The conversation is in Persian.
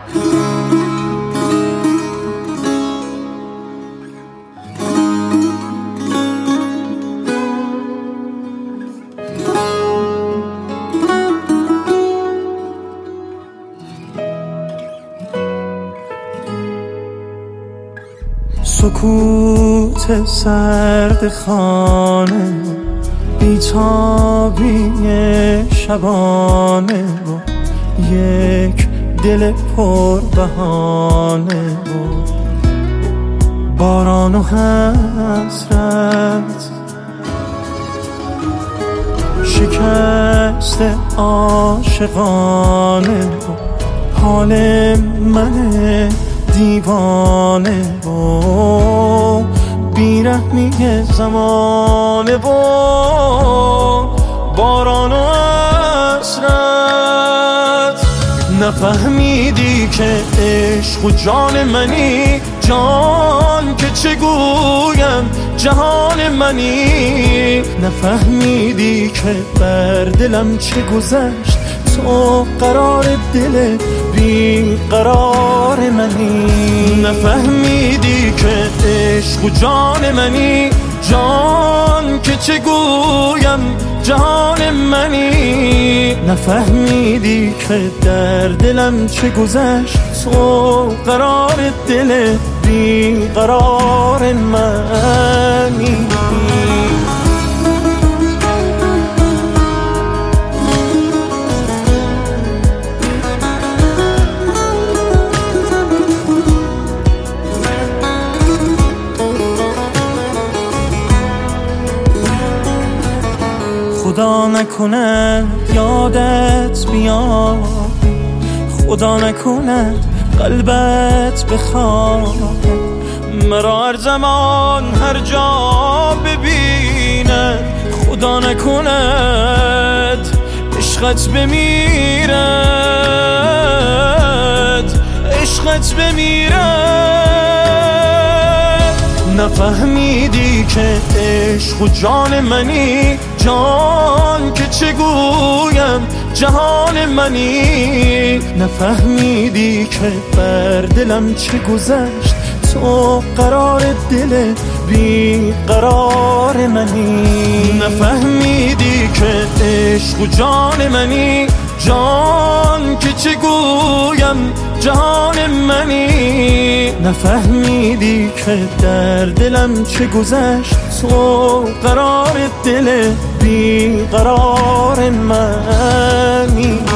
سکوت سرد خانه، بیتابی شبانه و یک دل پر بهانه و باران و حسرت، شکست عاشقانه و حال من دیوانه و بیرحمی زمانه و باران و حسرت. نفهمیدی که عشق و جان منی، جان که چگویم جهان منی. نفهمیدی که بر دلم چه گذشت، تو قرار دل بی قرار منی. نفهمیدی که عشق و جان منی، جان که چگویم جهان منی. نفهمیدی که در دلم چه گذشت، تو قرار دل بی قرار منی. خدا نکند یادت بیاد، خدا نکند قلبت بخواد، مرا هر زمان هر جا ببیند. خدا نکند عشقت بمیرد، عشقت بمیرد. نفهمیدی که عشق و جان منی، جان که چگویم جهان منی. نفهمیدی که بر دلم چه گذشت، تو قرار دل بی قرار منی. نفهمیدی که عشق و جان منی، جان که چگویم جهان منی. نفهمیدی که در دلم چه گذشت، تو قرار دل بی قرار منی.